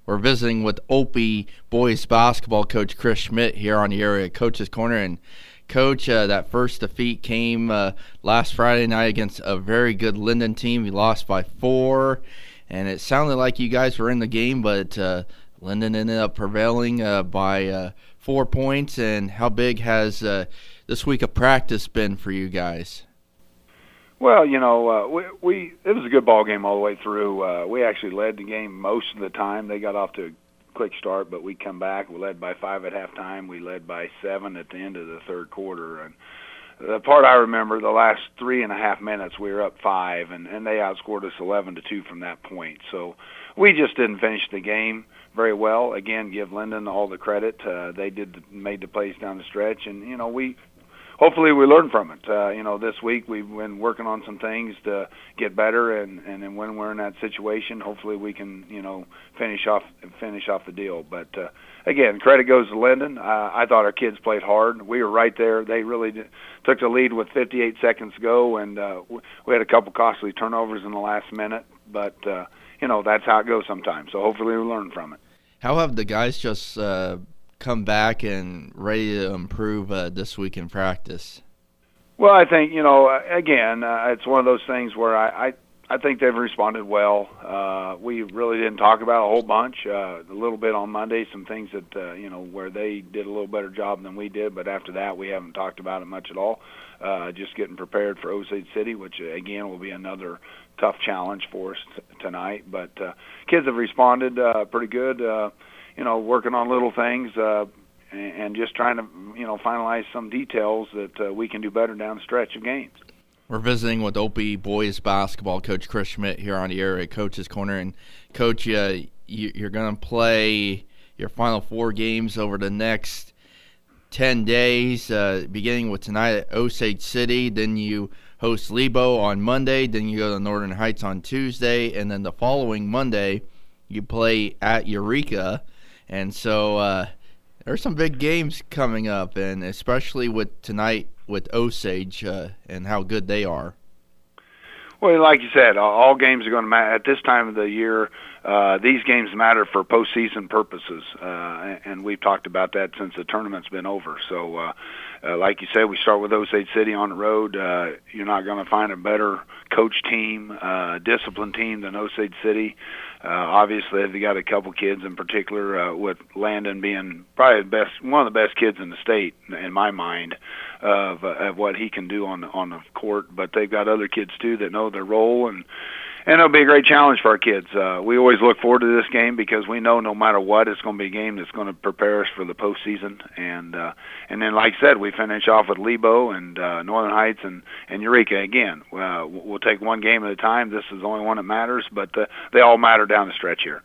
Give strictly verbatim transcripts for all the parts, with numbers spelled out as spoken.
We're visiting with Opie boys basketball coach Chris Schmidt here on the Area Coaches Corner. And Coach, uh, that first defeat came uh, last Friday night against a very good Linden team. You lost by four, and it sounded like you guys were in the game, but uh, Linden ended up prevailing uh, by uh, four points. And how big has uh, this week of practice been for you guys? Well, you know, uh, we, we it was a good ball game all the way through. Uh, we actually led the game most of the time. They got off to a quick start, but we come back. We led by five at halftime. We led by seven at the end of the third quarter. And the part I remember, the last three and a half minutes, we were up five, and, and they outscored us eleven to two from that point. So we just didn't finish the game very well. Again, give Linden all the credit. Uh, they did made the plays down the stretch, and you know we. Hopefully we learn from it. Uh, you know, this week we've been working on some things to get better, and, and then when we're in that situation, hopefully we can, you know, finish off finish off the deal. But uh, again, credit goes to Linden. Uh, I thought our kids played hard. We were right there. They really did, took the lead with fifty-eight seconds to go, and uh, we had a couple costly turnovers in the last minute. But uh, you know, that's how it goes sometimes. So hopefully we learn from it. How have the guys just uh, come back and ready to improve uh, this week in practice? Well, I think, you know, again, uh, it's one of those things where I, I, I think they've responded well. Uh, we really didn't talk about a whole bunch, uh, a little bit on Monday, some things that, uh, you know, where they did a little better job than we did, but after that we haven't talked about it much at all. Uh, just getting prepared for Osage City, which, again, will be another tough challenge for us t- tonight. But uh, kids have responded uh, pretty good. Uh, you know, working on little things uh, and just trying to, you know, finalize some details that uh, we can do better down the stretch of games. We're visiting with Opie boys basketball coach Chris Schmidt here on the Area Coaches Corner. And, Coach, uh, you, you're going to play your final four games over the next ten days, uh, beginning with tonight at Osage City. Then you host Lebo on Monday. Then you go to Northern Heights on Tuesday. And then the following Monday, you play at Eureka. And so uh, there's some big games coming up, and especially with tonight with Osage uh, and how good they are. Well, like you said, all games are going to matter. At this time of the year, uh, these games matter for postseason purposes, uh, and we've talked about that since the tournament's been over. So, uh, uh, like you said, we start with Osage City on the road. Uh, you're not going to find a better coach team, uh, disciplined team than Osage City. Uh, obviously, they got a couple kids in particular, uh, with Landon being probably the best, one of the best kids in the state, in my mind, of, uh, of what he can do on the, on the court. But they've got other kids too that know their role, and and it'll be a great challenge for our kids. Uh, we always look forward to this game because we know no matter what, it's going to be a game that's going to prepare us for the postseason. And uh, and then, like I said, we finish off with Lebo and uh, Northern Heights and, and Eureka again. Uh, we'll take one game at a time. This is the only one that matters, but uh, they all matter down the stretch here.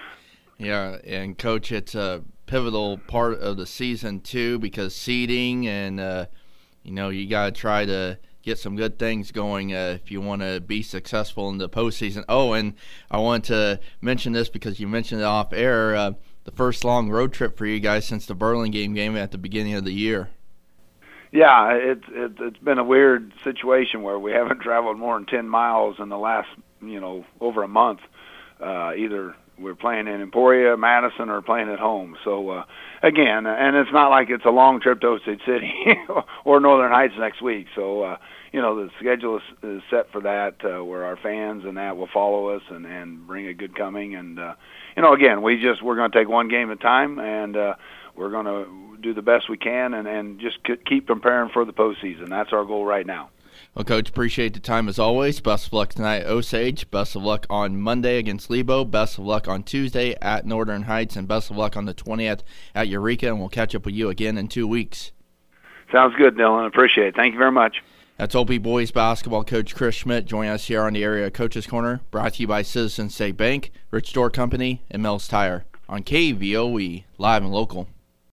Yeah, and Coach, it's a pivotal part of the season too, because seeding and uh, you know, you got to try to get some good things going uh, if you want to be successful in the postseason. Oh, and I want to mention this because you mentioned it off air. Uh, the first long road trip for you guys since the Burlingame game at the beginning of the year. Yeah, it's it, it's been a weird situation where we haven't traveled more than ten miles in the last, you know, over a month. Uh, either we're playing in Emporia, Madison, or playing at home. So, uh, again, and it's not like it's a long trip to Osage City or Northern Heights next week. So, uh, you know, the schedule is, is set for that, uh, where our fans and that will follow us and, and bring a good coming. And, uh, you know, again, we just, we're going to take one game at a time, and uh, we're going to do the best we can and, and just keep preparing for the postseason. That's our goal right now. Well, Coach, appreciate the time as always. Best of luck tonight at Osage. Best of luck on Monday against Lebo. Best of luck on Tuesday at Northern Heights. And best of luck on the twentieth at Eureka. And we'll catch up with you again in two weeks. Sounds good, Dylan. Appreciate it. Thank you very much. That's Opie boys basketball coach Chris Schmidt joining us here on the Area Coaches Corner. Brought to you by Citizens State Bank, Rich Door Company, and Mills Tire on K V O E, live and local.